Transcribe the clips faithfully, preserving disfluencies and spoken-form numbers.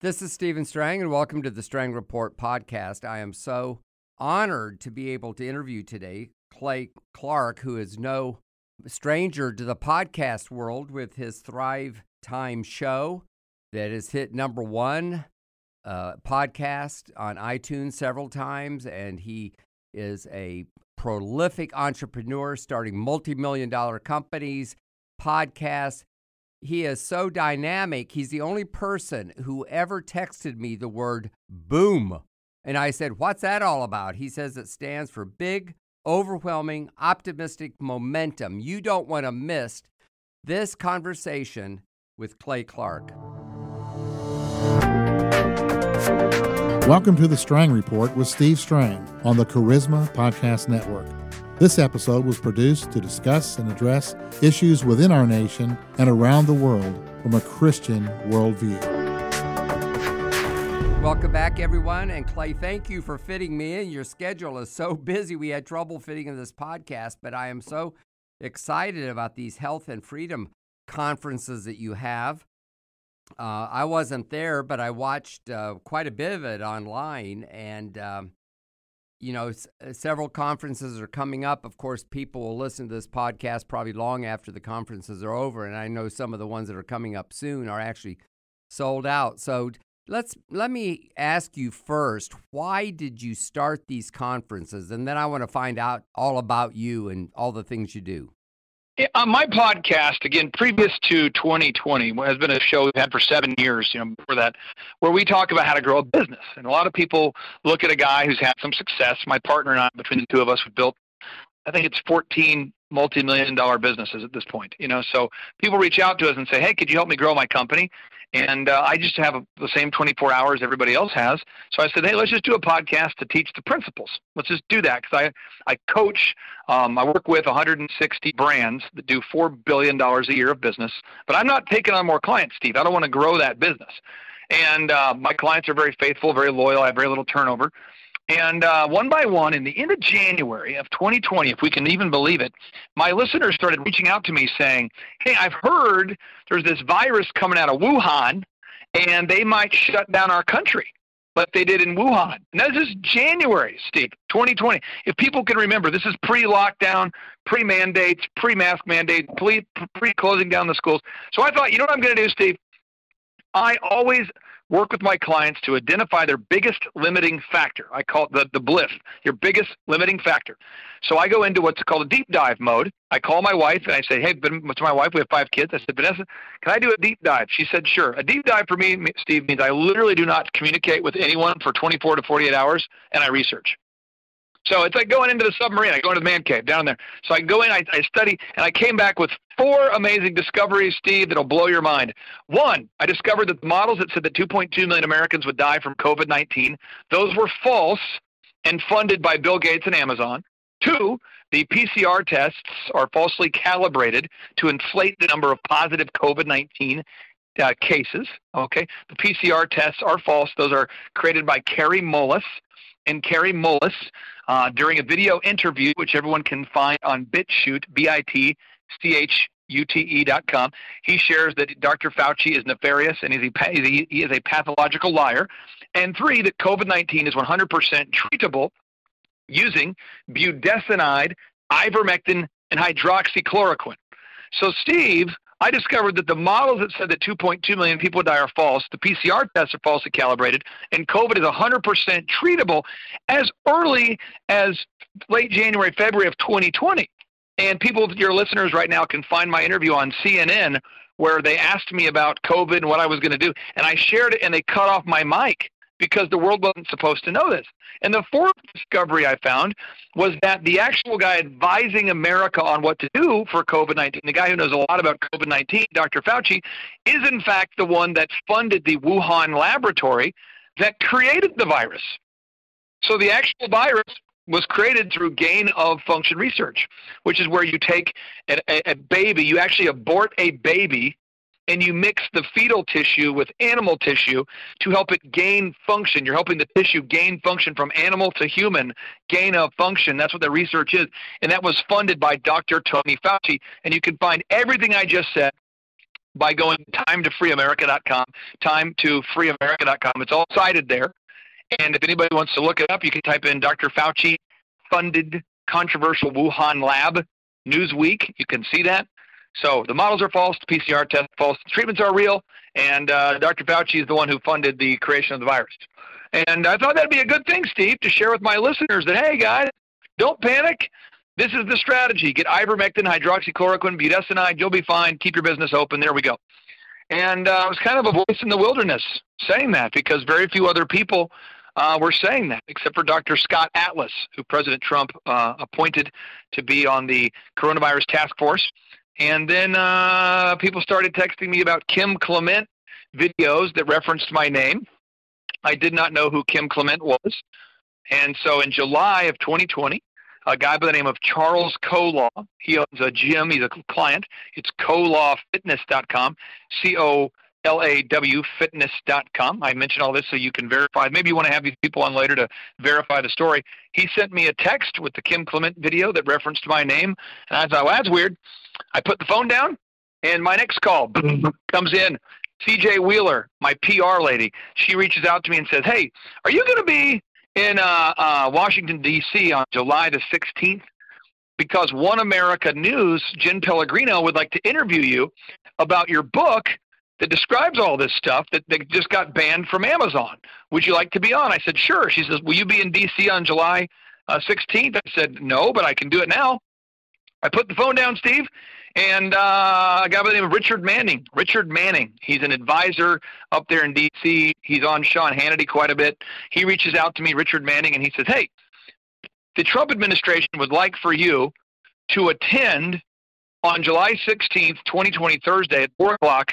This is Stephen Strang, and welcome to the Strang Report podcast. I am so honored to be able to interview today Clay Clark, who is no stranger to the podcast world with his Thrive Time show that has hit number one uh, podcast on iTunes several times, and he is a prolific entrepreneur starting multi-million dollar companies, podcasts. He is so dynamic. He's the only person who ever texted me the word boom. And I said, what's that all about? He says it stands for big, overwhelming, optimistic momentum. You don't want to miss this conversation with Clay Clark. Welcome to the Strang Report with Steve Strang on the Charisma Podcast Network. This episode was produced to discuss and address issues within our nation and around the world from a Christian worldview. Welcome back, everyone. And Clay, thank you for fitting me in. Your schedule is so busy. We had trouble fitting in this podcast, but I am so excited about these health and freedom conferences that you have. Uh, I wasn't there, but I watched uh, quite a bit of it online, and um, you know, s- several conferences are coming up. Of course, people will listen to this podcast probably long after the conferences are over, and I know some of the ones that are coming up soon are actually sold out. So let's let me ask you first, why did you start these conferences? And then I want to find out all about you and all the things you do. Yeah, on my podcast, again, previous to twenty twenty, has been a show we've had for seven years, you know, before that, where we talk about how to grow a business. And a lot of people look at a guy who's had some success. My partner and I, between the two of us, we've built, I think it's fourteen multi-million dollar businesses at this point. You know, so people reach out to us and say, hey, could you help me grow my company? And uh, I just have a, the same twenty-four hours everybody else has. So I said, hey, let's just do a podcast to teach the principles. Let's just do that, because I, I coach, um, I work with one hundred sixty brands that do four billion dollars a year of business. But I'm not taking on more clients, Steve. I don't want to grow that business. And uh, my clients are very faithful, very loyal. I have very little turnover. And uh, one by one, in the end of January of twenty twenty, if we can even believe it, my listeners started reaching out to me saying, hey, I've heard there's this virus coming out of Wuhan, and they might shut down our country, like they did in Wuhan. And that was just January, Steve, twenty twenty. If people can remember, this is pre-lockdown, pre-mandates, pre-mask mandates, pre- pre-closing down the schools. So I thought, you know what I'm going to do, Steve? I always work with my clients to identify their biggest limiting factor. I call it the, the B L I F, your biggest limiting factor. So I go into what's called a deep dive mode. I call my wife and I say, hey, to my wife, we have five kids. I said, Vanessa, can I do a deep dive? She said, sure. A deep dive for me, Steve, means I literally do not communicate with anyone for twenty-four to forty-eight hours, and I research. So it's like going into the submarine. I go into the man cave down there. So I go in, I, I study, and I came back with four amazing discoveries, Steve, that'll blow your mind. One, I discovered that the models that said that two point two million Americans would die from COVID nineteen, those were false and funded by Bill Gates and Amazon. Two, the P C R tests are falsely calibrated to inflate the number of positive COVID nineteen uh, cases. Okay, the P C R tests are false. Those are created by Kary Mullis. And Kary Mullis, uh, during a video interview, which everyone can find on BitChute, B I T C H U T E dot com, he shares that Doctor Fauci is nefarious and he's a, he is a pathological liar. And three, that COVID nineteen is one hundred percent treatable using budesonide, ivermectin, and hydroxychloroquine. So, Steve, I discovered that the models that said that two point two million people would die are false, the P C R tests are falsely calibrated, and COVID is one hundred percent treatable as early as late January, February of twenty twenty. And people, your listeners right now, can find my interview on C N N where they asked me about COVID and what I was going to do. And I shared it, and they cut off my mic because the world wasn't supposed to know this. And the fourth discovery I found was that the actual guy advising America on what to do for COVID nineteen, the guy who knows a lot about COVID nineteen, Doctor Fauci, is in fact the one that funded the Wuhan laboratory that created the virus. So the actual virus was created through gain of function research, which is where you take a, a, a baby, you actually abort a baby, and you mix the fetal tissue with animal tissue to help it gain function. You're helping the tissue gain function from animal to human, gain of function. That's what the research is. And that was funded by Doctor Tony Fauci. And you can find everything I just said by going to time to free america dot com, time to free america dot com. It's all cited there. And if anybody wants to look it up, you can type in Doctor Fauci funded controversial Wuhan lab Newsweek. You can see that. So the models are false, the P C R tests are false, the treatments are real, and uh, Doctor Fauci is the one who funded the creation of the virus. And I thought that'd be a good thing, Steve, to share with my listeners that, hey, guys, don't panic. This is the strategy. Get ivermectin, hydroxychloroquine, budesonide. You'll be fine. Keep your business open. There we go. And uh, it was kind of a voice in the wilderness saying that, because very few other people uh, were saying that, except for Doctor Scott Atlas, who President Trump uh, appointed to be on the coronavirus task force. And then uh, people started texting me about Kim Clement videos that referenced my name. I did not know who Kim Clement was. And so in July of twenty twenty, a guy by the name of Charles Colaw, he owns a gym, he's a client. It's colaw fitness dot com, C O L A W fitness dot com. I mentioned all this so you can verify. Maybe you want to have these people on later to verify the story. He sent me a text with the Kim Clement video that referenced my name. And I thought, well, that's weird. I put the phone down, and my next call comes in. C J Wheeler, my P R lady, she reaches out to me and says, hey, are you going to be in uh, uh, Washington, D C on July the sixteenth? Because One America News, Jen Pellegrino, would like to interview you about your book that describes all this stuff that, that just got banned from Amazon. Would you like to be on? I said, sure. She says, will you be in D C on July uh, sixteenth? I said, no, but I can do it now. I put the phone down, Steve, and uh, a guy by the name of Richard Manning. Richard Manning, he's an advisor up there in D C. He's on Sean Hannity quite a bit. He reaches out to me, Richard Manning, and he says, hey, the Trump administration would like for you to attend on July sixteenth, twenty twenty, Thursday at four o'clock,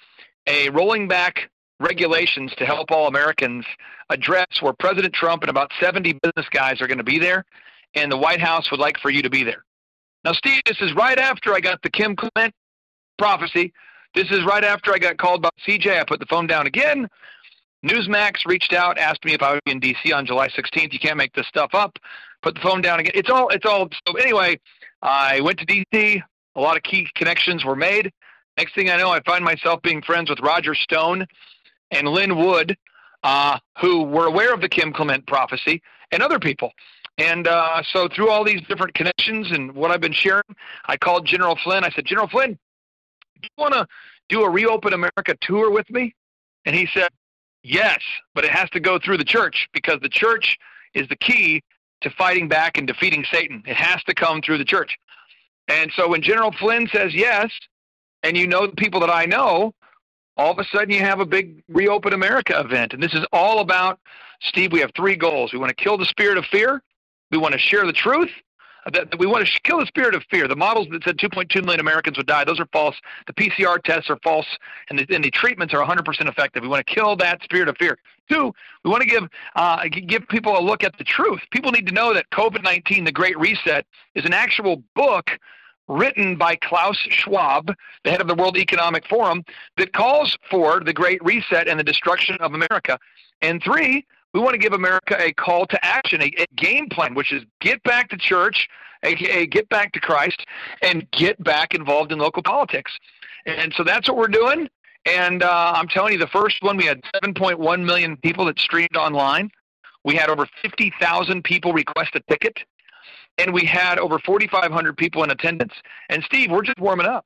a rolling back regulations to help all Americans address where President Trump and about seventy business guys are going to be there, and the White House would like for you to be there. Now, Steve, this is right after I got the Kim Clement prophecy. This is right after I got called by C J. I put the phone down again. Newsmax reached out, asked me if I would be in D C on July sixteenth. You can't make this stuff up. Put the phone down again. It's all, it's all. So anyway, I went to D C. A lot of key connections were made. Next thing I know, I find myself being friends with Roger Stone and Lynn Wood, uh, who were aware of the Kim Clement prophecy, and other people. And uh, so through all these different connections and what I've been sharing, I called General Flynn. I said, General Flynn, do you want to do a Reopen America tour with me? And he said, yes, but it has to go through the church, because the church is the key to fighting back and defeating Satan. It has to come through the church. And so when General Flynn says yes, and you know the people that I know, all of a sudden you have a big Reopen America event. And this is all about, Steve, we have three goals. We want to kill the spirit of fear. We want to share the truth. We want to kill the spirit of fear. The models that said two point two million Americans would die, those are false. The P C R tests are false, and the, and the treatments are one hundred percent effective. We want to kill that spirit of fear. Two, we want to give uh, give people a look at the truth. People need to know that COVID nineteen, The Great Reset, is an actual book written by Klaus Schwab, the head of the World Economic Forum, that calls for the Great Reset and the destruction of America. And three, we want to give America a call to action, a, a game plan, which is get back to church, aka get back to Christ, and get back involved in local politics. And so that's what we're doing. And uh, I'm telling you, the first one, we had seven point one million people that streamed online. We had over fifty thousand people request a ticket. And we had over forty-five hundred people in attendance. And Steve, we're just warming up.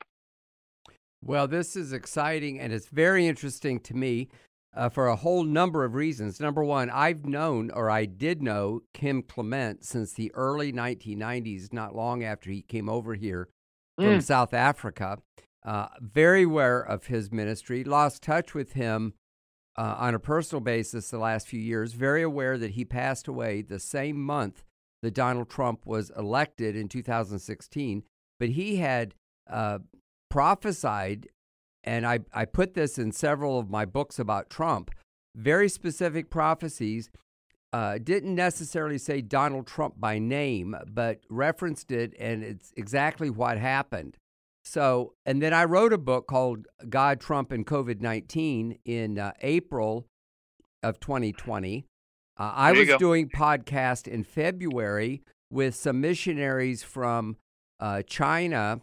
Well, this is exciting, and it's very interesting to me. Uh, for a whole number of reasons. Number one, I've known, or I did know, Kim Clement since the early nineteen nineties, not long after he came over here from mm. South Africa. Uh, very aware of his ministry, lost touch with him uh, on a personal basis the last few years, very aware that he passed away the same month that Donald Trump was elected in two thousand sixteen. But he had uh, prophesied, and I, I put this in several of my books about Trump, very specific prophecies, uh, didn't necessarily say Donald Trump by name, but referenced it, and it's exactly what happened. So, and then I wrote a book called God, Trump, and COVID nineteen in uh, April of twenty twenty. Uh, I was go. doing podcast in February with some missionaries from uh, China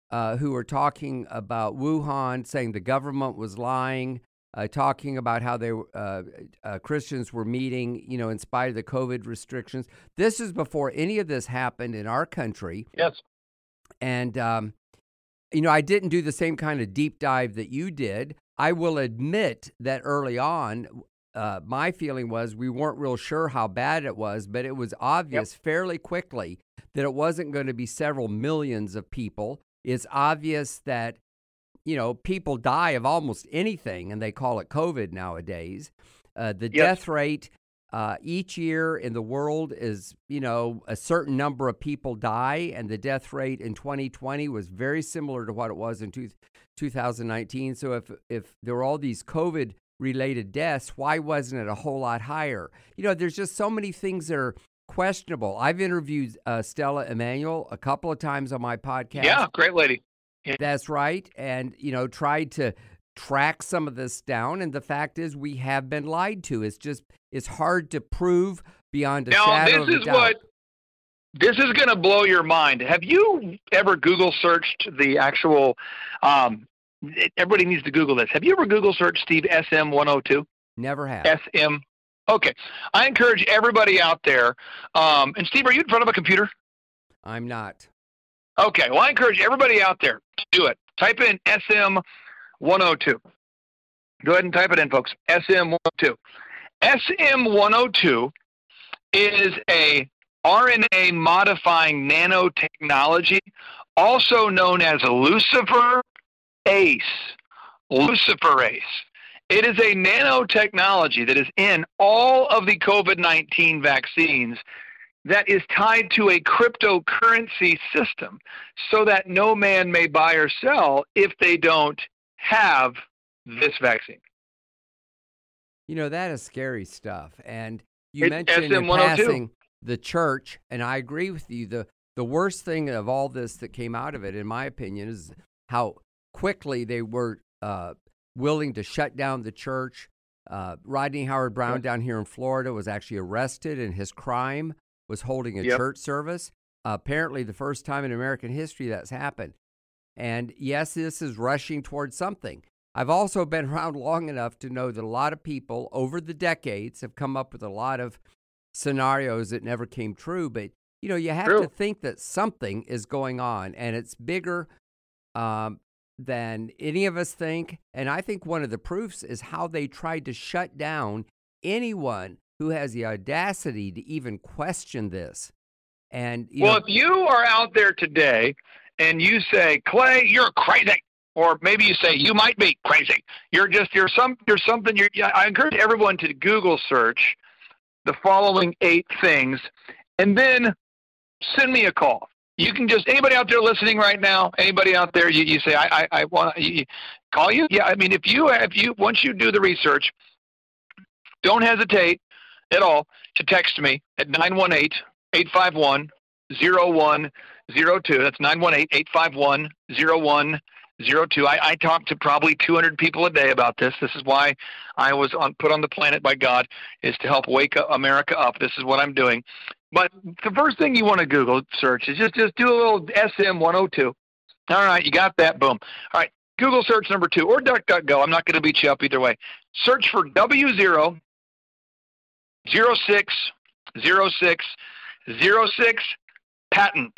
uh, who were talking about Wuhan, saying the government was lying, uh, talking about how they uh, uh, Christians were meeting, you know, in spite of the COVID restrictions. This is before any of this happened in our country. Yes. And, um, you know, I didn't do the same kind of deep dive that you did. I will admit that early on, uh, my feeling was we weren't real sure how bad it was, but it was obvious yep. fairly quickly that it wasn't going to be several millions of people. It's obvious that, you know, people die of almost anything, and they call it COVID nowadays. Uh, the yes. death rate uh, each year in the world is, you know, a certain number of people die, and the death rate in twenty twenty was very similar to what it was in two, two thousand nineteen. So if if there were all these COVID-related deaths, why wasn't it a whole lot higher? You know, there's just so many things that are questionable. I've interviewed uh, Stella Immanuel a couple of times on my podcast. Yeah, great lady. Yeah. That's right. And, you know, tried to track some of this down. And the fact is we have been lied to. It's just, it's hard to prove beyond a now, shadow of a doubt. This is what, this is going to blow your mind. Have you ever Google searched the actual, um, everybody needs to Google this. Have you ever Google searched Steve S M one oh two? Never have. S M. Okay. I encourage everybody out there. Um, and Steve, are you in front of a computer? I'm not. Okay. Well, I encourage everybody out there to do it. Type in S M one oh two. Go ahead and type it in, folks. S M one oh two. S M one oh two is a R N A modifying nanotechnology, also known as luciferase. Luciferase. It is a nanotechnology that is in all of the COVID nineteen vaccines that is tied to a cryptocurrency system so that no man may buy or sell if they don't have this vaccine. You know, that is scary stuff. And you it, mentioned in passing the church, and I agree with you. The, the worst thing of all this that came out of it, in my opinion, is how quickly they were uh, willing to shut down the church. Uh, Rodney Howard-Browne yep. down here in Florida was actually arrested, and his crime was holding a yep. church service. Uh, apparently the first time in American history that's happened. And yes, this is rushing towards something. I've also been around long enough to know that a lot of people over the decades have come up with a lot of scenarios that never came true. But, you know, you have true. to think that something is going on, and it's bigger um, than any of us think. And I think one of the proofs is how they tried to shut down anyone who has the audacity to even question this. And you well, know, if you are out there today and you say, Clay, you're crazy, or maybe you say you might be crazy, you're just you're some you're something. You're, I encourage everyone to Google search the following eight things, and then send me a call. You can just anybody out there listening right now, anybody out there, you, you say I I, I want to call you. Yeah, I mean if you if you once you do the research, don't hesitate at all to text me at nine one eight, eight five one, zero one zero two. That's nine one eight, eight five one, zero one zero two. I, I talk to probably two hundred people a day about this. This is why I was on, put on the planet by God, is to help wake America up. This is what I'm doing. But the first thing you want to Google search is just, just do a little S M one oh two. All right, you got that. Boom. All right, Google search number two, or DuckDuckGo. I'm not going to beat you up either way. Search for W zero zero six zero six zero six patent.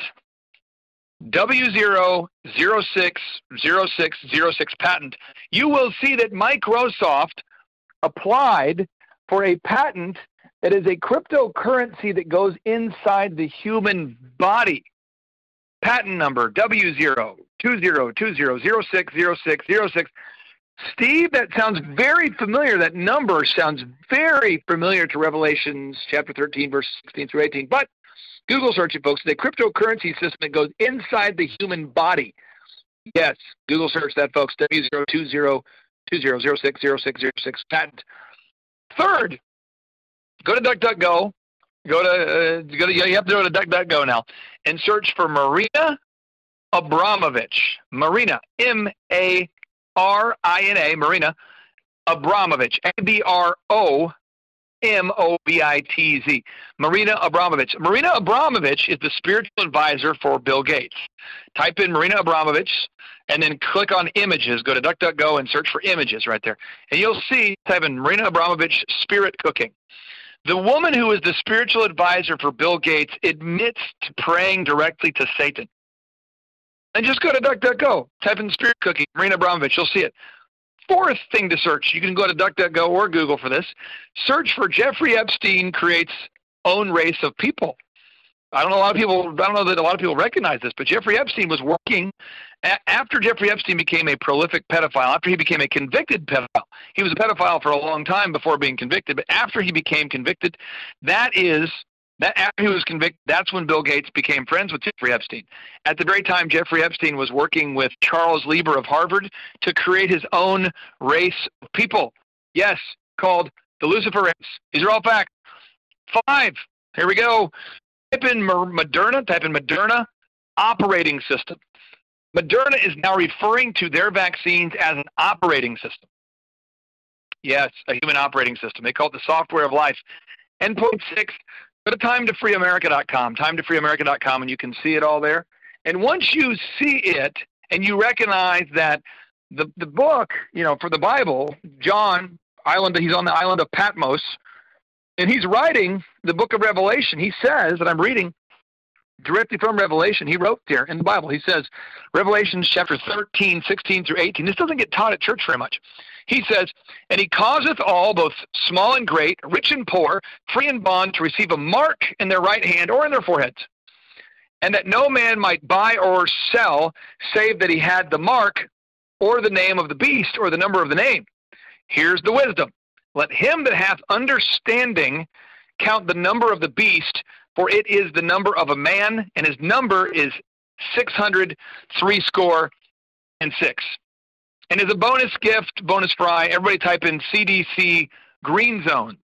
W zero zero six zero six zero six patent. You will see that Microsoft applied for a patent that is a cryptocurrency that goes inside the human body. Patent number W zero two zero two zero zero six zero six zero six. Steve, that sounds very familiar. That number sounds very familiar to Revelations chapter thirteen, verse sixteen through eighteen. But Google search it, folks. It's a cryptocurrency system that goes inside the human body. Yes, Google search that, folks. W zero two zero two zero zero six zero six zero six patent. Third, go to DuckDuckGo. Go to, uh, go to you have to go to DuckDuckGo now and search for Marina Abramovich. Marina, M A R I N A, Marina Abramovich, A B R O M O B I T Z, Marina Abramovich. Marina Abramovich is the spiritual advisor for Bill Gates. Type in Marina Abramovich and then click on images. Go to DuckDuckGo and search for images right there. And you'll see, type in Marina Abramovich spirit cooking. The woman who is the spiritual advisor for Bill Gates admits to praying directly to Satan. And just go to DuckDuckGo. Type in spirit cooking, Marina Abramovich. You'll see it. Fourth thing to search, you can go to DuckDuckGo or Google for this. Search for Jeffrey Epstein creates own race of people. I don't know a lot of people. I don't know that a lot of people recognize this, but Jeffrey Epstein was working a- after Jeffrey Epstein became a prolific pedophile. After he became a convicted pedophile, he was a pedophile for a long time before being convicted. But after he became convicted, that is that after he was convicted, that's when Bill Gates became friends with Jeffrey Epstein. At the very time, Jeffrey Epstein was working with Charles Lieber of Harvard to create his own race of people. Yes, called the Lucifer race. These are all facts. Five. Here we go. Type in Moderna, type in Moderna operating system. Moderna is now referring to their vaccines as an operating system. Yes, a human operating system. They call it the software of life. And point six, go to time to free america dot com, time to free america dot com, and you can see it all there. And once you see it and you recognize that the, the book, you know, for the Bible, John, island, he's on the island of Patmos, and he's writing the book of Revelation. He says, that I'm reading directly from Revelation, he wrote there in the Bible, he says, Revelation chapter thirteen, sixteen through eighteen. This doesn't get taught at church very much. He says, and he causeth all, both small and great, rich and poor, free and bond, to receive a mark in their right hand or in their foreheads, and that no man might buy or sell, save that he had the mark or the name of the beast or the number of the name. Here's the wisdom. Let him that hath understanding count the number of the beast, for it is the number of a man, and his number is six hundred three score and six. And as a bonus gift, bonus fry, everybody type in C D C green zones.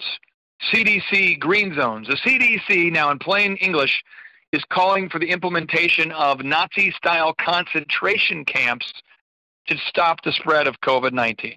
C D C green zones. The C D C, now in plain English, is calling for the implementation of Nazi-style concentration camps to stop the spread of COVID nineteen.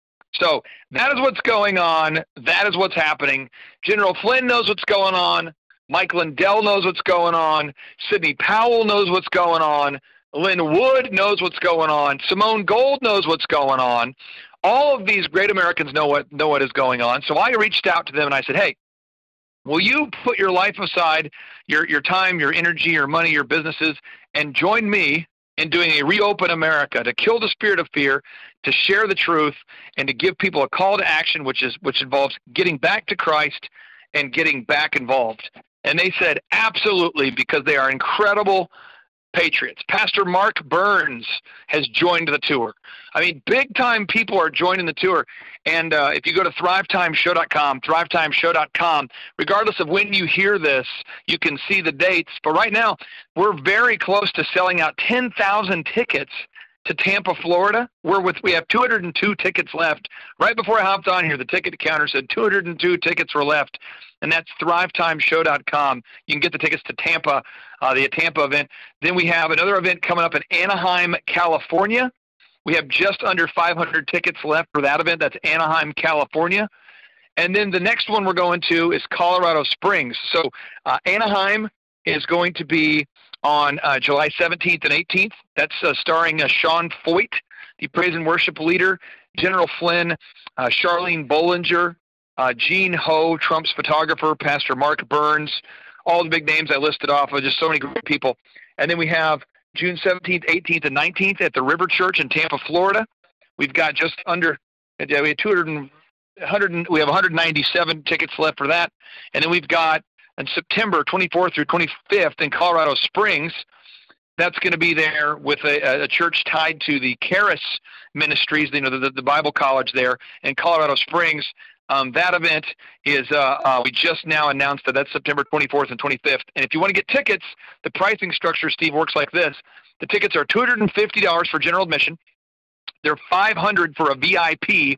So that is what's going on. That is what's happening. General Flynn knows what's going on. Mike Lindell knows what's going on. Sidney Powell knows what's going on. Lynn Wood knows what's going on. Simone Gold knows what's going on. All of these great Americans know what know what is going on. So I reached out to them and I said, hey, will you put your life aside, your your time, your energy, your money, your businesses, and join me in doing a Reopen America to kill the spirit of fear, to share the truth, and to give people a call to action, which is which involves getting back to Christ and getting back involved. And they said, absolutely, because they are incredible patriots. Pastor Mark Burns has joined the tour. I mean, big-time people are joining the tour. And uh, if you go to thrive time show dot com, thrive time show dot com, regardless of when you hear this, you can see the dates. But right now, we're very close to selling out ten thousand tickets to Tampa, Florida. We're with, we have two hundred two tickets left. Right before I hopped on here, the ticket counter said two hundred two tickets were left, and that's thrive time show dot com. You can get the tickets to Tampa, uh, the Tampa event. Then we have another event coming up in Anaheim, California. We have just under five hundred tickets left for that event. That's Anaheim, California. And then the next one we're going to is Colorado Springs. So uh, Anaheim is going to be on uh, July seventeenth and eighteenth. That's uh, starring uh, Sean Foyt, the praise and worship leader, General Flynn, uh, Charlene Bollinger, uh, Gene Ho, Trump's photographer, Pastor Mark Burns, all the big names I listed off of, just so many great people. And then we have June seventeenth, eighteenth, and nineteenth at the River Church in Tampa, Florida. We've got just under, yeah, we have two hundred, one hundred, we have one hundred ninety-seven tickets left for that. And then we've got on September twenty-fourth through twenty-fifth in Colorado Springs. That's going to be there with a, a church tied to the Charis Ministries, you know, the, the Bible college there in Colorado Springs. Um, that event is, uh, uh, we just now announced that that's September twenty-fourth and twenty-fifth. And if you want to get tickets, the pricing structure, Steve, works like this. The tickets are two hundred fifty dollars for general admission. They're five hundred dollars for a V I P,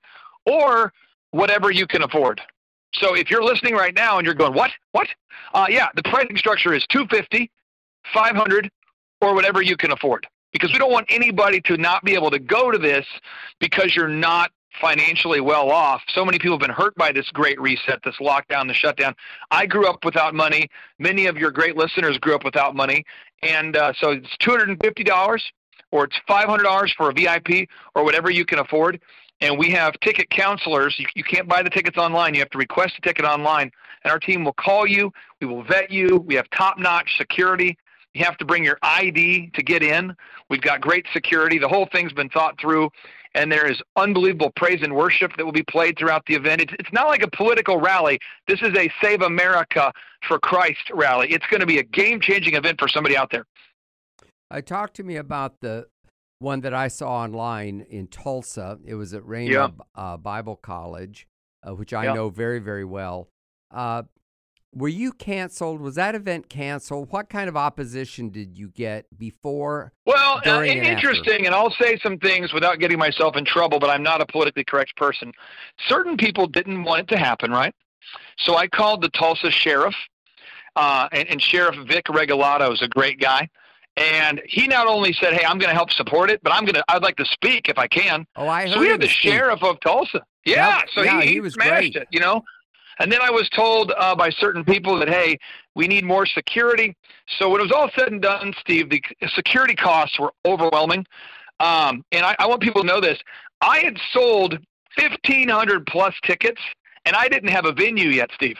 or whatever you can afford. So if you're listening right now and you're going, what, what? Uh, yeah, the pricing structure is two hundred fifty dollars, five hundred dollars, or whatever you can afford. Because we don't want anybody to not be able to go to this because you're not financially well off. So many people have been hurt by this great reset, this lockdown, the shutdown. I grew up without money. Many of your great listeners grew up without money. And uh, so it's two hundred fifty dollars or it's five hundred dollars for a V I P or whatever you can afford. And we have ticket counselors. You, you can't buy the tickets online. You have to request a ticket online. And our team will call you. We will vet you. We have top-notch security. You have to bring your I D to get in. We've got great security. The whole thing's been thought through. And there is unbelievable praise and worship that will be played throughout the event. It's, it's not like a political rally. This is a Save America for Christ rally. It's going to be a game-changing event for somebody out there. Uh, talk to me about the one that I saw online in Tulsa. It was at Rhema Yeah. uh, Bible College, uh, which I Yeah. know very, very well. Uh, were you canceled? Was that event canceled? What kind of opposition did you get before? Well, uh, during, and interesting, and I'll say some things without getting myself in trouble, but I'm not a politically correct person. Certain people didn't want it to happen, right? So I called the Tulsa sheriff, uh, and, and Sheriff Vic Regalado is a great guy. And he not only said, hey, I'm going to help support it, but I'm going to, I'd like to speak if I can. Oh, I heard So we have him the speak. sheriff of Tulsa. Yeah, Yep. so Yeah, he, he he was smashed great. it, you know. And then I was told uh, by certain people that, hey, we need more security. So when it was all said and done, Steve, the security costs were overwhelming. Um, and I, I want people to know this. I had sold fifteen hundred plus tickets, and I didn't have a venue yet, Steve.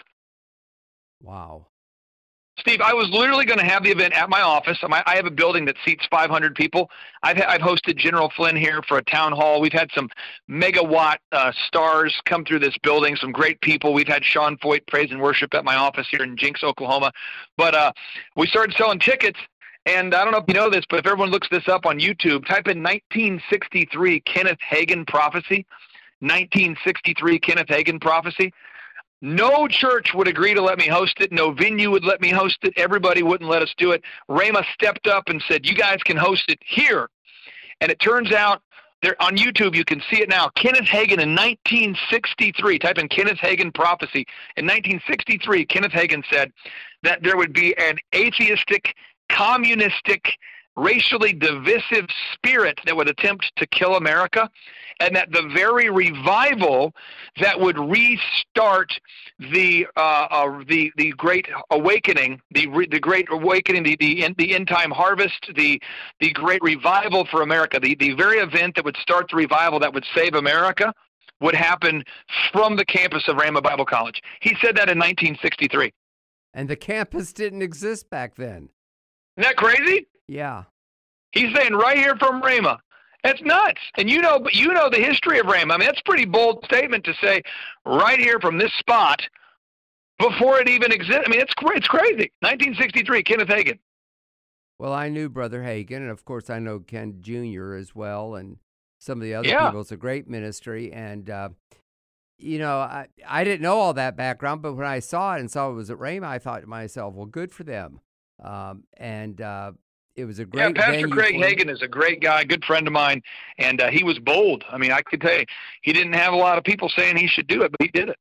Wow. Steve, I was literally going to have the event at my office. I have a building that seats five hundred people. I've, I've hosted General Flynn here for a town hall. We've had some megawatt uh, stars come through this building, some great people. We've had Sean Foyt praise and worship at my office here in Jinx, Oklahoma. But uh, we started selling tickets, and I don't know if you know this, but if everyone looks this up on YouTube, type in nineteen sixty-three Kenneth Hagin prophecy, nineteen sixty-three Kenneth Hagin prophecy. No church would agree to let me host it. No venue would let me host it. Everybody wouldn't let us do it. Rhema stepped up and said, you guys can host it here. And it turns out, there on YouTube, you can see it now. Kenneth Hagin in nineteen sixty-three, type in Kenneth Hagin prophecy. In nineteen sixty-three, Kenneth Hagin said that there would be an atheistic, communistic, racially divisive spirit that would attempt to kill America, and that the very revival that would restart the uh, uh, the the Great Awakening, the re, the Great Awakening, the the end, the end time harvest, the the Great Revival for America, the the very event that would start the revival that would save America, would happen from the campus of Rhema Bible College. He said that in nineteen sixty-three. And the campus didn't exist back then. Isn't that crazy? Yeah. He's saying right here from Rhema. That's nuts. And you know, but you know the history of Rhema. I mean, that's a pretty bold statement to say right here from this spot before it even existed. I mean, it's it's crazy. nineteen sixty-three, Kenneth Hagin. Well, I knew Brother Hagin, and of course I know Ken Junior as well, and some of the other Yeah. people. It's a great ministry, and uh, you know, I I didn't know all that background, but when I saw it and saw it was at Rhema, I thought to myself, well, good for them. Um, and uh, it was a great Yeah, Pastor venue Craig for- Hagin is a great guy, good friend of mine, and uh, he was bold. I mean, I could tell you, he didn't have a lot of people saying he should do it, but he did it.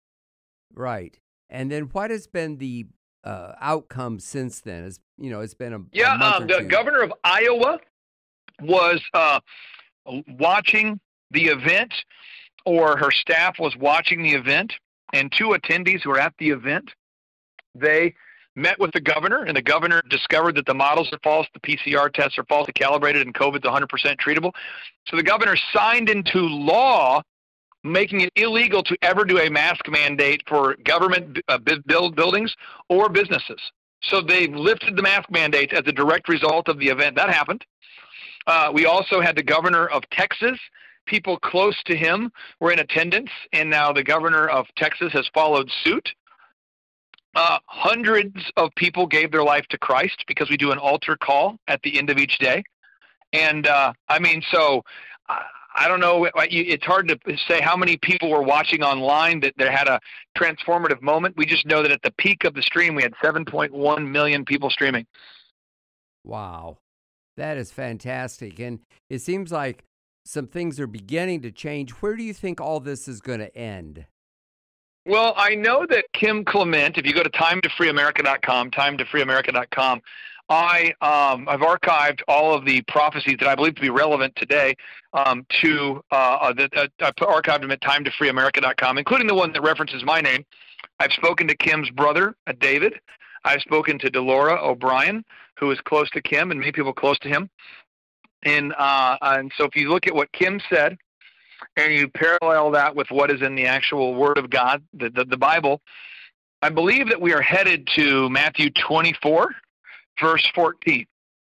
Right. And then what has been the uh, outcome since then? It's, you know, it's been a, Yeah, a month um, or the two. governor of Iowa was uh, watching the event, or her staff was watching the event, and two attendees who were at the event, they met with the governor, and the governor discovered that the models are false, the P C R tests are falsely calibrated, and COVID's one hundred percent treatable. So the governor signed into law making it illegal to ever do a mask mandate for government uh, build buildings or businesses. So they lifted the mask mandates as a direct result of the event. That happened. Uh, we also had the governor of Texas. People close to him were in attendance, and now the governor of Texas has followed suit. Uh, hundreds of people gave their life to Christ because we do an altar call at the end of each day. And, uh, I mean, so I, I don't know. It's hard to say how many people were watching online that, that had a transformative moment. We just know that at the peak of the stream, we had seven point one million people streaming. Wow. That is fantastic. And it seems like some things are beginning to change. Where do you think all this is going to end? Well, I know that Kim Clement, if you go to time to free america dot com, time to free america dot com, I um, I've archived all of the prophecies that I believe to be relevant today um, to uh, that uh, I archived them at time to free america dot com, including the one that references my name. I've spoken to Kim's brother, uh, David. I've spoken to Delora O'Brien, who is close to Kim, and many people close to him. And uh, and so if you look at what Kim said, and you parallel that with what is in the actual Word of God, the the, the Bible, I believe that we are headed to Matthew twenty-four. Verse fourteen.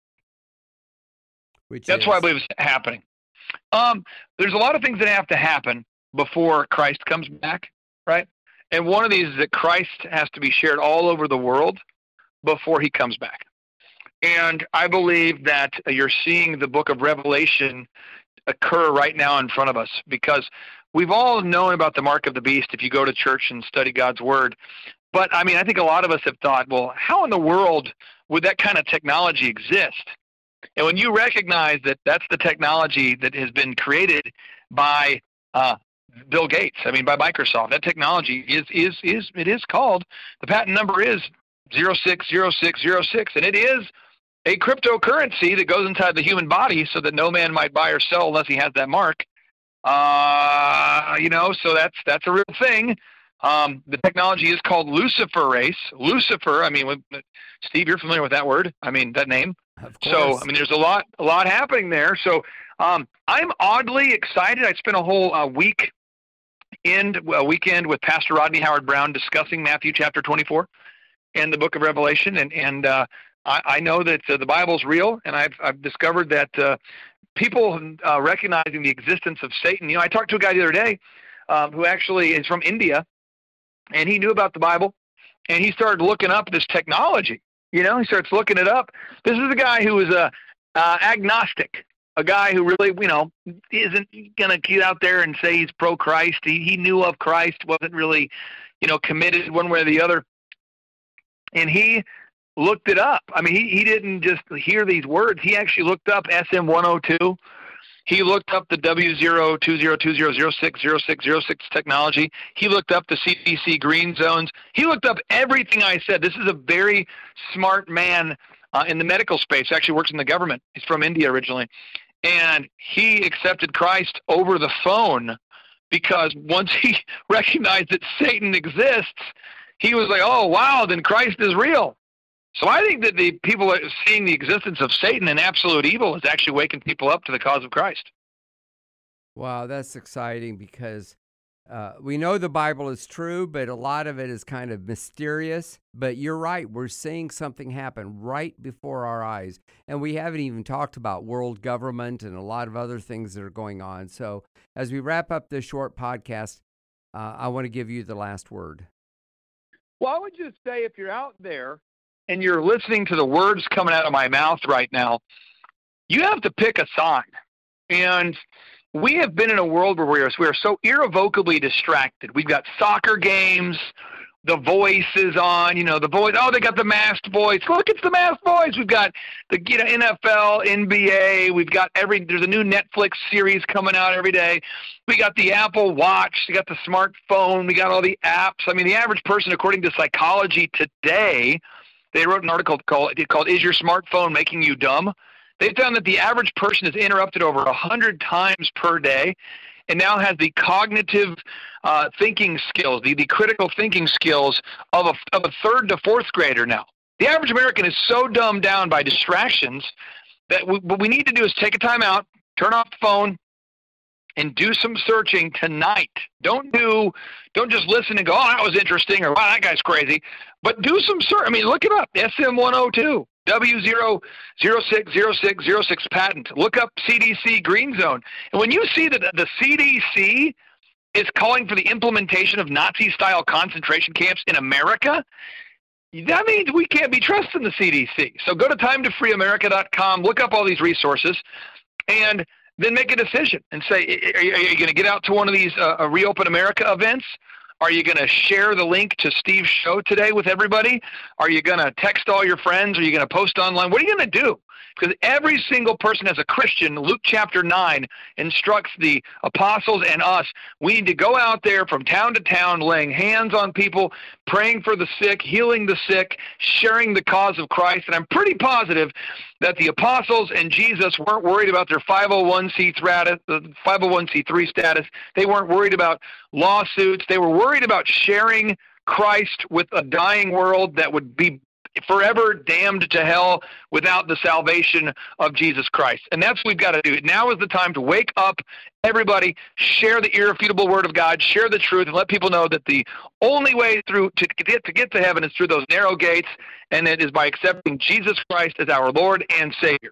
Which That's is? what I believe is happening. Um, there's a lot of things that have to happen before Christ comes back, right? And one of these is that Christ has to be shared all over the world before he comes back. And I believe that you're seeing the book of Revelation occur right now in front of us, because we've all known about the mark of the beast if you go to church and study God's word. But, I mean, I think a lot of us have thought, well, how in the world would that kind of technology exist? And when you recognize that that's the technology that has been created by uh, Bill Gates, I mean, by Microsoft, that technology is, is, is, it is called, the patent number is zero six zero six zero six, and it is a cryptocurrency that goes inside the human body so that no man might buy or sell unless he has that mark. Uh, you know, so that's, that's a real thing. Um, the technology is called luciferase. Lucifer, I mean, Steve, you're familiar with that word. I mean, that name. Of course. So, I mean, there's a lot, a lot happening there. So, um, I'm oddly excited. I spent a whole uh, week end, a weekend with Pastor Rodney Howard-Browne discussing Matthew chapter twenty-four and the book of Revelation. And, and, uh, I, I know that uh, the Bible's real, and I've, I've discovered that, uh, people, uh, recognizing the existence of Satan. You know, I talked to a guy the other day, um, who actually is from India, and he knew about the Bible, and he started looking up this technology. You know, he starts looking it up. This is a guy who is a uh, agnostic, a guy who really, you know, isn't going to get out there and say he's pro-Christ. He, he knew of Christ, wasn't really, you know, committed one way or the other. And he looked it up. I mean, he, he didn't just hear these words. He actually looked up S M one oh two. He looked up the W zero two zero two zero zero six zero six zero six technology. He looked up the C D C green zones. He looked up everything I said. This is a very smart man uh, in the medical space. He actually works in the government. He's from India originally. And he accepted Christ over the phone because once he recognized that Satan exists, he was like, oh, wow, then Christ is real. So I think that the people seeing the existence of Satan and absolute evil is actually waking people up to the cause of Christ. Wow, that's exciting because uh, we know the Bible is true, but a lot of it is kind of mysterious. But you're right, we're seeing something happen right before our eyes. And we haven't even talked about world government and a lot of other things that are going on. So as we wrap up this short podcast, uh, I want to give you the last word. Well, I would just say if you're out there and you're listening to the words coming out of my mouth right now, you have to pick a side. And we have been in a world where we are, we are so irrevocably distracted. We've got soccer games, the voice is on, you know, the voice, oh, they got the masked voice. Look, it's the masked voice. We've got the you know, N F L, N B A. We've got every, there's a new Netflix series coming out every day. We got the Apple Watch. We got the smartphone. We got all the apps. I mean, the average person, according to Psychology Today, they wrote an article called, called Is Your Smartphone Making You Dumb? They found that the average person is interrupted over one hundred times per day and now has the cognitive uh, thinking skills, the, the critical thinking skills of a, of a third to fourth grader now. The average American is so dumbed down by distractions that we, what we need to do is take a time out, turn off the phone, and do some searching tonight. Don't do, don't just listen and go, oh, that was interesting, or wow, that guy's crazy. But do some search. I mean, look it up. S M one oh two, W zero zero six zero six zero six patent. Look up C D C green zone. And when you see that the C D C is calling for the implementation of Nazi-style concentration camps in America, that means we can't be trusting the C D C. So go to time to free america dot com, look up all these resources, and then make a decision and say, are you, you going to get out to one of these uh, Reopen America events? Are you going to share the link to Steve's show today with everybody? Are you going to text all your friends? Are you going to post online? What are you going to do? Because every single person as a Christian, Luke chapter nine instructs the apostles and us, we need to go out there from town to town, laying hands on people, praying for the sick, healing the sick, sharing the cause of Christ. And I'm pretty positive that the apostles and Jesus weren't worried about their five oh one c three status. They weren't worried about lawsuits. They were worried about sharing Christ with a dying world that would be forever damned to hell without the salvation of Jesus Christ. And that's what we've got to do. Now is the time to wake up, everybody, share the irrefutable word of God, share the truth, and let people know that the only way through to get to get to heaven is through those narrow gates, and it is by accepting Jesus Christ as our Lord and Savior.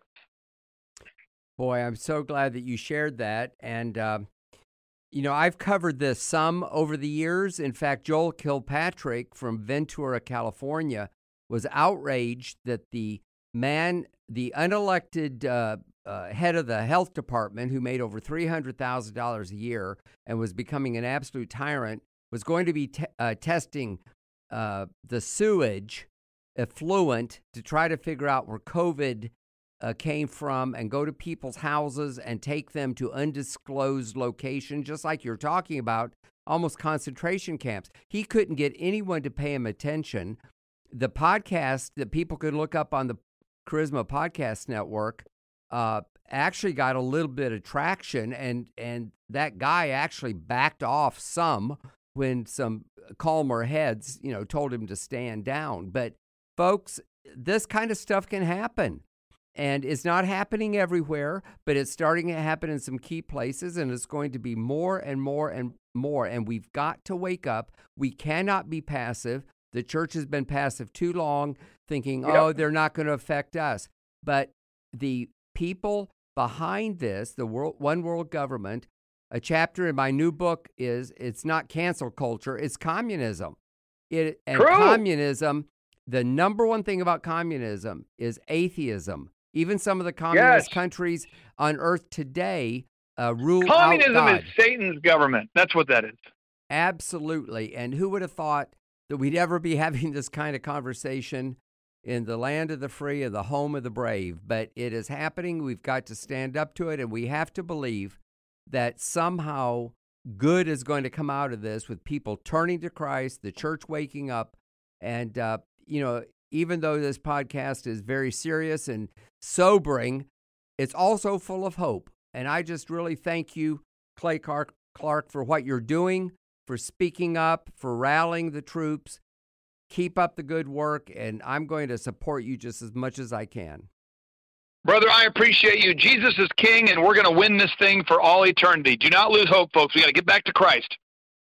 Boy, I'm so glad that you shared that. And, uh, you know, I've covered this some over the years. In fact, Joel Kilpatrick from Ventura, California, was outraged that the man, the unelected uh, uh, head of the health department, who made over three hundred thousand dollars a year and was becoming an absolute tyrant, was going to be te- uh, testing uh, the sewage effluent to try to figure out where COVID uh, came from and go to people's houses and take them to undisclosed locations, just like you're talking about, almost concentration camps. He couldn't get anyone to pay him attention. The podcast that people could look up on the Charisma Podcast Network uh, actually got a little bit of traction, and, and that guy actually backed off some when some calmer heads, you know, told him to stand down. But folks, this kind of stuff can happen, and it's not happening everywhere, but it's starting to happen in some key places, and it's going to be more and more and more, and we've got to wake up. We cannot be passive. The church has been passive too long, thinking, yep. oh, they're not going to affect us. But the people behind this, the world, one world government, a chapter in my new book is, it's not cancel culture, it's communism. It, and True. communism, the number one thing about communism is atheism. Even some of the communist yes. countries on earth today uh, rule Communism out God. is Satan's government. That's what that is. Absolutely. And who would have thought that we'd ever be having this kind of conversation in the land of the free and the home of the brave? But it is happening. We've got to stand up to it, and we have to believe that somehow good is going to come out of this with people turning to Christ, the church waking up. And, uh, you know, even though this podcast is very serious and sobering, it's also full of hope. And I just really thank you, Clay Clark, Clark, for what you're doing, for speaking up, for rallying the troops. Keep up the good work, and I'm going to support you just as much as I can. Brother, I appreciate you. Jesus is king, and we're going to win this thing for all eternity. Do not lose hope, folks. We got to get back to Christ.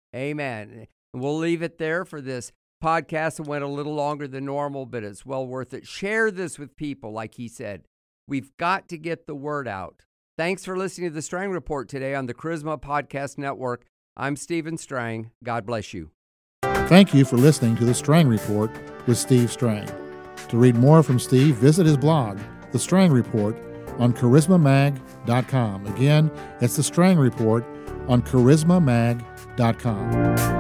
Amen. And we'll leave it there for this podcast. It went a little longer than normal, but it's well worth it. Share this with people, like he said. We've got to get the word out. Thanks for listening to the Strang Report today on the Charisma Podcast Network. I'm Stephen Strang. God bless you. Thank you for listening to the Strang Report with Steve Strang. To read more from Steve, visit his blog, The Strang Report, on charisma mag dot com. Again, it's The Strang Report on charisma mag dot com.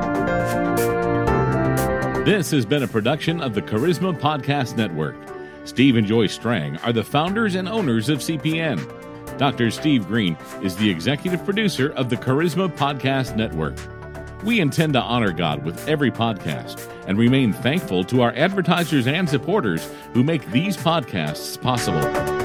This has been a production of the Charisma Podcast Network. Steve and Joy Strang are the founders and owners of C P N. Doctor Steve Green is the executive producer of the Charisma Podcast Network. We intend to honor God with every podcast and remain thankful to our advertisers and supporters who make these podcasts possible.